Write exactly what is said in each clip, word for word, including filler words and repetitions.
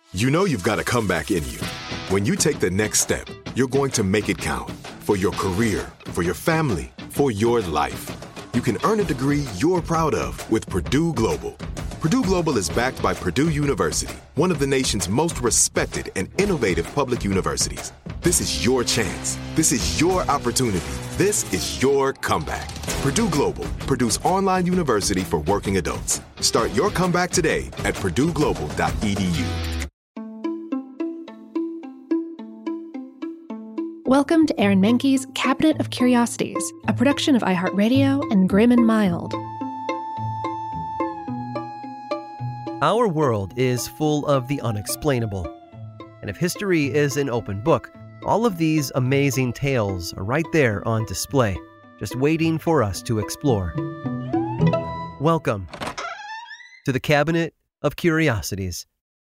You know you've got a comeback in you. When you take the next step, you're going to make it count. For your career, for your family, for your life. You can earn a degree you're proud of with Purdue Global. Purdue Global is backed by Purdue University, one of the nation's most respected and innovative public universities. This is your chance. This is your opportunity. This is your comeback. Purdue Global, Purdue's online university for working adults. Start your comeback today at purdue global dot e d u. Welcome to Aaron Mahnke's Cabinet of Curiosities, a production of iHeartRadio and Grim and Mild. Our world is full of the unexplainable. And if history is an open book, all of these amazing tales are right there on display, just waiting for us to explore. Welcome to the Cabinet of Curiosities.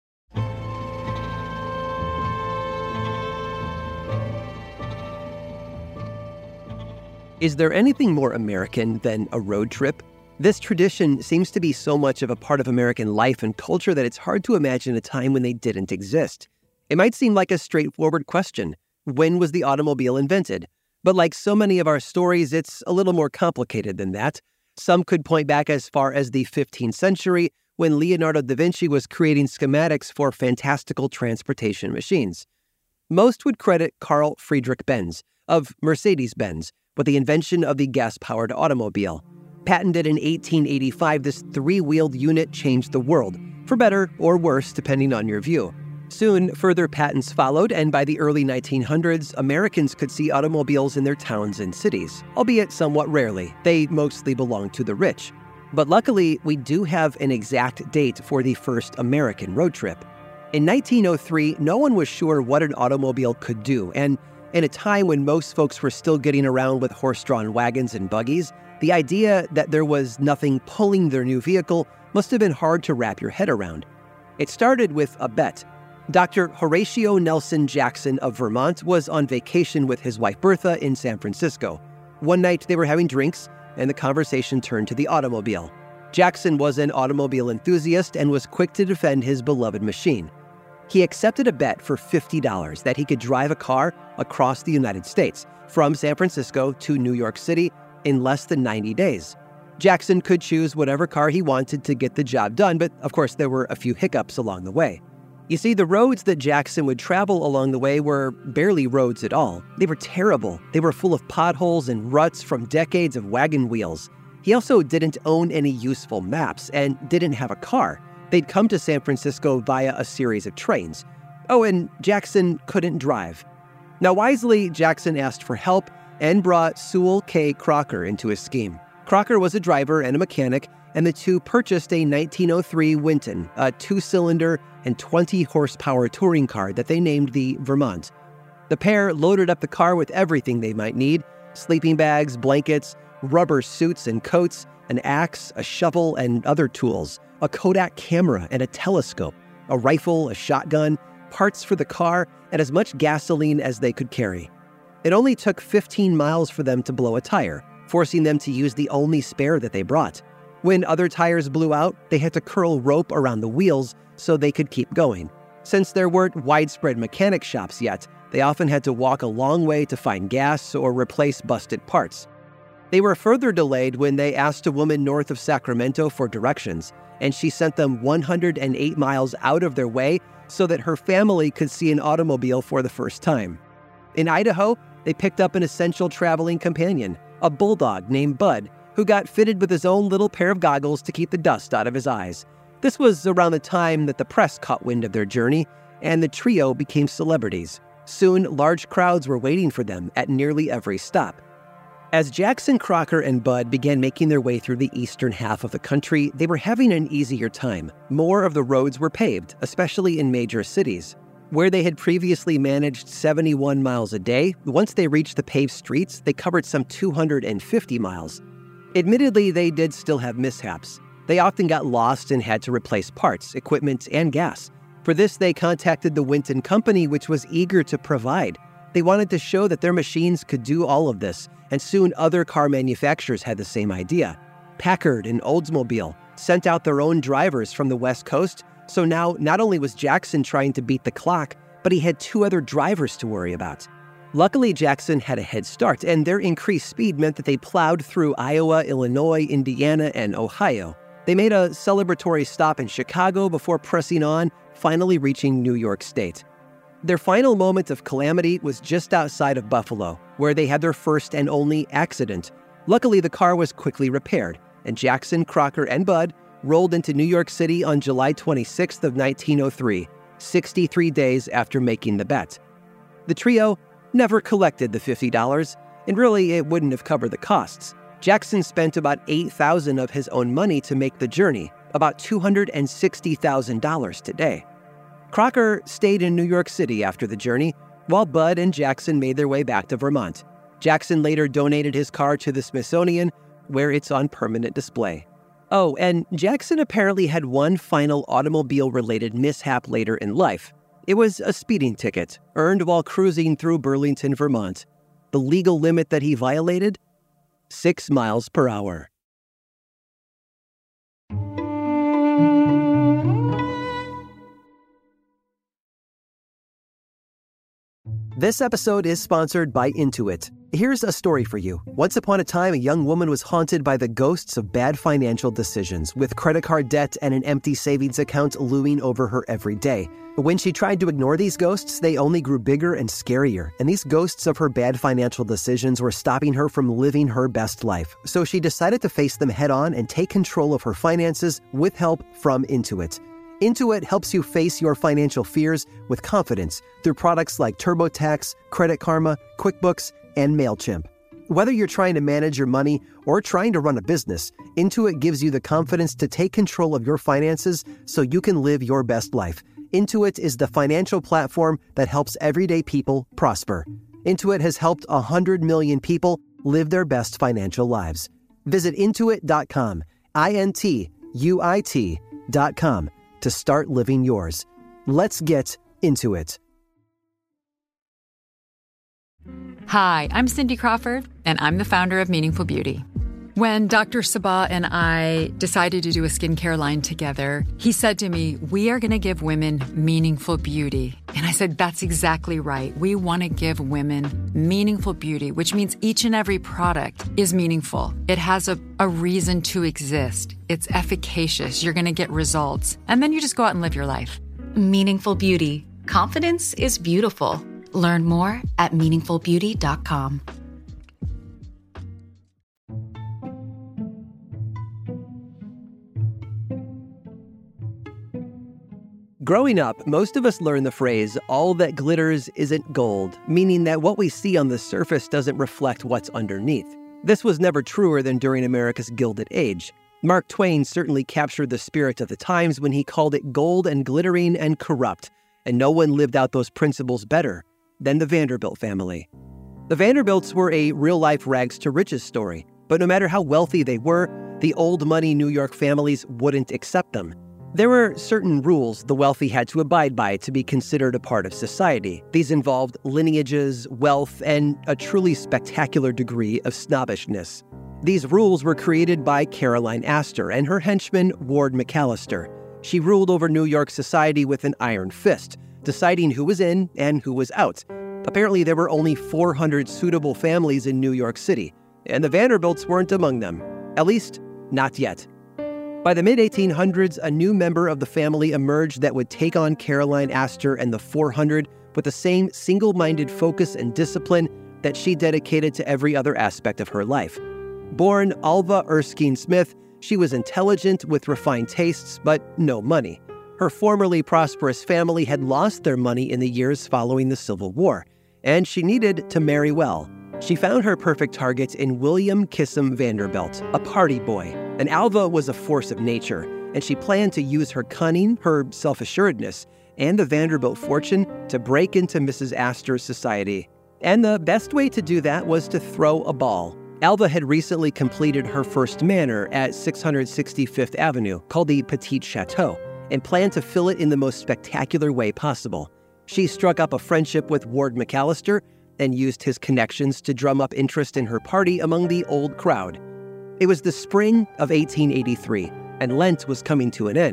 Is there anything more American than a road trip? This tradition seems to be so much of a part of American life and culture that it's hard to imagine a time when they didn't exist. It might seem like a straightforward question. When was the automobile invented? But like so many of our stories, it's a little more complicated than that. Some could point back as far as the fifteenth century, when Leonardo da Vinci was creating schematics for fantastical transportation machines. Most would credit Carl Friedrich Benz of Mercedes-Benz with the invention of the gas-powered automobile. Patented in eighteen eighty-five, this three-wheeled unit changed the world, for better or worse, depending on your view. Soon, further patents followed, and by the early nineteen hundreds, Americans could see automobiles in their towns and cities, albeit somewhat rarely. They mostly belonged to the rich. But luckily, we do have an exact date for the first American road trip. In nineteen oh three, no one was sure what an automobile could do, and in a time when most folks were still getting around with horse-drawn wagons and buggies, the idea that there was nothing pulling their new vehicle must have been hard to wrap your head around. It started with a bet. Doctor Horatio Nelson Jackson of Vermont was on vacation with his wife Bertha in San Francisco. One night they were having drinks, and the conversation turned to the automobile. Jackson was an automobile enthusiast and was quick to defend his beloved machine. He accepted a bet for fifty dollars that he could drive a car across the United States, from San Francisco to New York City, in less than ninety days. Jackson could choose whatever car he wanted to get the job done, but of course there were a few hiccups along the way. You see, the roads that Jackson would travel along the way were barely roads at all. They were terrible. They were full of potholes and ruts from decades of wagon wheels. He also didn't own any useful maps and didn't have a car. They'd come to San Francisco via a series of trains. Oh, and Jackson couldn't drive. Now, wisely, Jackson asked for help and brought Sewell K. Crocker into his scheme. Crocker was a driver and a mechanic, and the two purchased a nineteen oh three Winton, a two-cylinder and twenty horsepower touring car that they named the Vermont. The pair loaded up the car with everything they might need: sleeping bags, blankets, rubber suits and coats, an axe, a shovel, and other tools, a Kodak camera and a telescope, a rifle, a shotgun, parts for the car, and as much gasoline as they could carry. It only took fifteen miles for them to blow a tire, forcing them to use the only spare that they brought. When other tires blew out, they had to curl rope around the wheels so they could keep going. Since there weren't widespread mechanic shops yet, they often had to walk a long way to find gas or replace busted parts. They were further delayed when they asked a woman north of Sacramento for directions, and she sent them one hundred eight miles out of their way so that her family could see an automobile for the first time. In Idaho, they picked up an essential traveling companion, a bulldog named Bud, who got fitted with his own little pair of goggles to keep the dust out of his eyes. This was around the time that the press caught wind of their journey, and the trio became celebrities. Soon, large crowds were waiting for them at nearly every stop. As Jackson, Crocker, and Bud began making their way through the eastern half of the country, they were having an easier time. More of the roads were paved, especially in major cities. Where they had previously managed seventy-one miles a day, once they reached the paved streets, they covered some two hundred fifty miles. Admittedly, they did still have mishaps. They often got lost and had to replace parts, equipment, and gas. For this, they contacted the Winton Company, which was eager to provide. They wanted to show that their machines could do all of this, and soon other car manufacturers had the same idea. Packard and Oldsmobile sent out their own drivers from the West Coast So now, not only was Jackson trying to beat the clock, but he had two other drivers to worry about. Luckily, Jackson had a head start, and their increased speed meant that they plowed through Iowa, Illinois, Indiana, and Ohio. They made a celebratory stop in Chicago before pressing on, finally reaching New York State. Their final moment of calamity was just outside of Buffalo, where they had their first and only accident. Luckily, the car was quickly repaired, and Jackson, Crocker, and Bud rolled into New York City on July twenty-sixth of nineteen oh three, sixty-three days after making the bet. The trio never collected the fifty dollars, and really it wouldn't have covered the costs. Jackson spent about eight thousand dollars of his own money to make the journey, about two hundred sixty thousand dollars today. Crocker stayed in New York City after the journey, while Bud and Jackson made their way back to Vermont. Jackson later donated his car to the Smithsonian, where it's on permanent display. Oh, and Jackson apparently had one final automobile-related mishap later in life. It was a speeding ticket, earned while cruising through Burlington, Vermont. The legal limit that he violated? Six miles per hour. This episode is sponsored by Intuit. Here's a story for you. Once upon a time, a young woman was haunted by the ghosts of bad financial decisions, with credit card debt and an empty savings account looming over her every day. When she tried to ignore these ghosts, they only grew bigger and scarier, and these ghosts of her bad financial decisions were stopping her from living her best life. So she decided to face them head on and take control of her finances with help from Intuit. Intuit helps you face your financial fears with confidence through products like TurboTax, Credit Karma, QuickBooks, and MailChimp. Whether you're trying to manage your money or trying to run a business, Intuit gives you the confidence to take control of your finances so you can live your best life. Intuit is the financial platform that helps everyday people prosper. Intuit has helped one hundred million people live their best financial lives. Visit intuit dot com, I N T U I T dot com, to start living yours. Let's get into it. Hi, I'm Cindy Crawford, and I'm the founder of Meaningful Beauty. When Doctor Sabah and I decided to do a skincare line together, he said to me, we are going to give women meaningful beauty. And I said, that's exactly right. We want to give women meaningful beauty, which means each and every product is meaningful. It has a, a reason to exist. It's efficacious. You're going to get results. And then you just go out and live your life. Meaningful Beauty. Confidence is beautiful. Learn more at meaningful beauty dot com. Growing up, most of us learn the phrase, all that glitters isn't gold, meaning that what we see on the surface doesn't reflect what's underneath. This was never truer than during America's Gilded Age. Mark Twain certainly captured the spirit of the times when he called it gold and glittering and corrupt, and no one lived out those principles better than the Vanderbilt family. The Vanderbilts were a real-life rags-to-riches story, but no matter how wealthy they were, the old-money New York families wouldn't accept them. There were certain rules the wealthy had to abide by to be considered a part of society. These involved lineages, wealth, and a truly spectacular degree of snobbishness. These rules were created by Caroline Astor and her henchman, Ward McAllister. She ruled over New York society with an iron fist, deciding who was in and who was out. Apparently, there were only four hundred suitable families in New York City, and the Vanderbilts weren't among them. At least, not yet. By the mid eighteen hundreds, a new member of the family emerged that would take on Caroline Astor and the four hundred with the same single-minded focus and discipline that she dedicated to every other aspect of her life. Born Alva Erskine Smith, she was intelligent with refined tastes, but no money. Her formerly prosperous family had lost their money in the years following the Civil War, and she needed to marry well. She found her perfect target in William Kissam Vanderbilt, a party boy. And Alva was a force of nature, and she planned to use her cunning, her self-assuredness, and the Vanderbilt fortune to break into Missus Astor's society. And the best way to do that was to throw a ball. Alva had recently completed her first manor at six hundred sixty-fifth Avenue, called the Petit Chateau, and planned to fill it in the most spectacular way possible. She struck up a friendship with Ward McAllister and used his connections to drum up interest in her party among the old crowd. It was the spring of eighteen eighty-three, and Lent was coming to an end.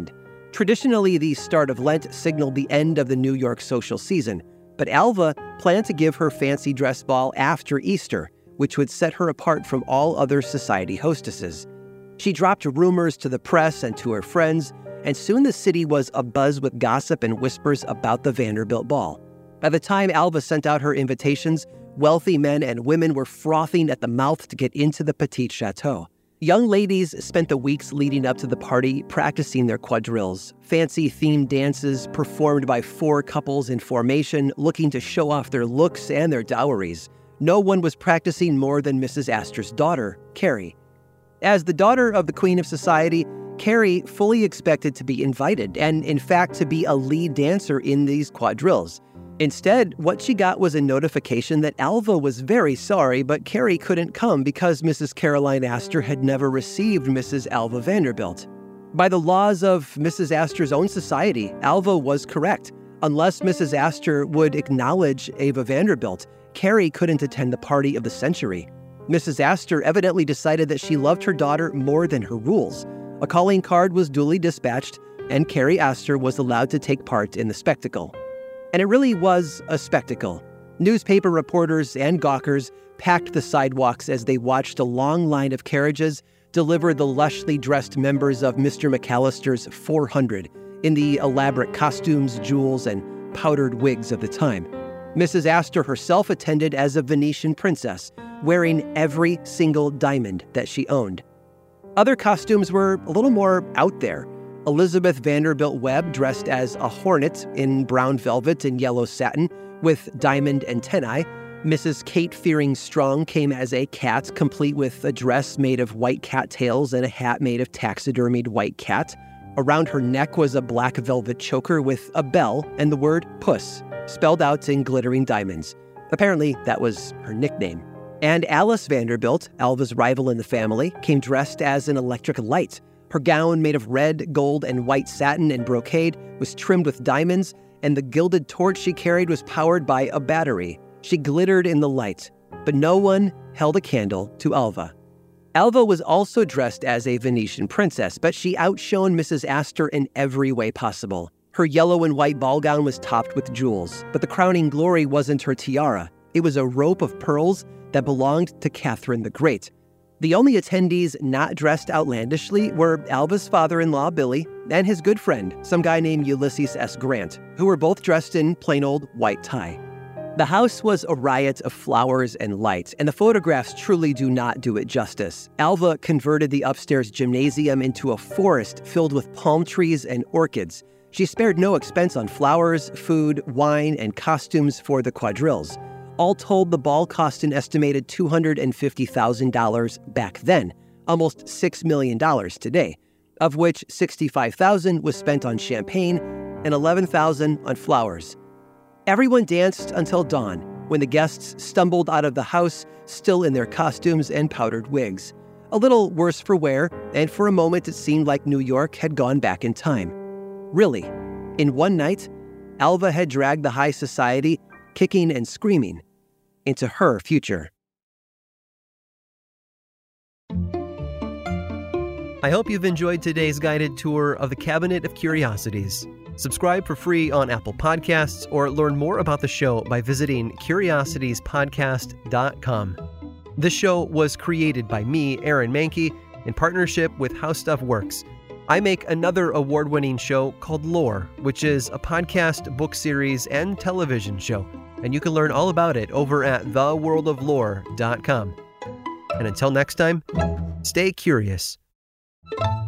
Traditionally, the start of Lent signaled the end of the New York social season, but Alva planned to give her fancy dress ball after Easter, which would set her apart from all other society hostesses. She dropped rumors to the press and to her friends, and soon the city was abuzz with gossip and whispers about the Vanderbilt Ball. By the time Alva sent out her invitations, wealthy men and women were frothing at the mouth to get into the Petite Chateau. Young ladies spent the weeks leading up to the party practicing their quadrilles, fancy themed dances performed by four couples in formation looking to show off their looks and their dowries. No one was practicing more than Missus Astor's daughter, Carrie. As the daughter of the Queen of Society, Carrie fully expected to be invited and, in fact, to be a lead dancer in these quadrilles. Instead, what she got was a notification that Alva was very sorry, but Carrie couldn't come because Missus Caroline Astor had never received Missus Alva Vanderbilt. By the laws of Missus Astor's own society, Alva was correct. Unless Missus Astor would acknowledge Ava Vanderbilt, Carrie couldn't attend the party of the century. Missus Astor evidently decided that she loved her daughter more than her rules. A calling card was duly dispatched, and Carrie Astor was allowed to take part in the spectacle. And it really was a spectacle. Newspaper reporters and gawkers packed the sidewalks as they watched a long line of carriages deliver the lushly dressed members of Mister McAllister's four hundred in the elaborate costumes, jewels, and powdered wigs of the time. Missus Astor herself attended as a Venetian princess, wearing every single diamond that she owned. Other costumes were a little more out there. Elizabeth Vanderbilt Webb dressed as a hornet in brown velvet and yellow satin with diamond antennae. Missus Kate Fearing Strong came as a cat, complete with a dress made of white cattails and a hat made of taxidermied white cat. Around her neck was a black velvet choker with a bell and the word puss, spelled out in glittering diamonds. Apparently, that was her nickname. And Alice Vanderbilt, Alva's rival in the family, came dressed as an electric light. Her gown, made of red, gold, and white satin and brocade, was trimmed with diamonds, and the gilded torch she carried was powered by a battery. She glittered in the light, but no one held a candle to Alva. Alva was also dressed as a Venetian princess, but she outshone Missus Astor in every way possible. Her yellow and white ball gown was topped with jewels, but the crowning glory wasn't her tiara. It was a rope of pearls that belonged to Catherine the Great. The only attendees not dressed outlandishly were Alva's father-in-law, Billy, and his good friend, some guy named Ulysses S. Grant, who were both dressed in plain old white tie. The house was a riot of flowers and light, and the photographs truly do not do it justice. Alva converted the upstairs gymnasium into a forest filled with palm trees and orchids. She spared no expense on flowers, food, wine, and costumes for the quadrilles. All told, the ball cost an estimated two hundred fifty thousand dollars back then, almost six million dollars today, of which sixty-five thousand dollars was spent on champagne and eleven thousand dollars on flowers. Everyone danced until dawn, when the guests stumbled out of the house, still in their costumes and powdered wigs. A little worse for wear, and for a moment it seemed like New York had gone back in time. Really, in one night, Alva had dragged the high society, kicking and screaming, into her future. I hope you've enjoyed today's guided tour of the Cabinet of Curiosities. Subscribe for free on Apple Podcasts or learn more about the show by visiting curiosities podcast dot com. This show was created by me, Aaron Mahnke, in partnership with How Stuff Works. I make another award-winning show called Lore, which is a podcast, book series, and television show. And you can learn all about it over at the world of lore dot com. And until next time, stay curious.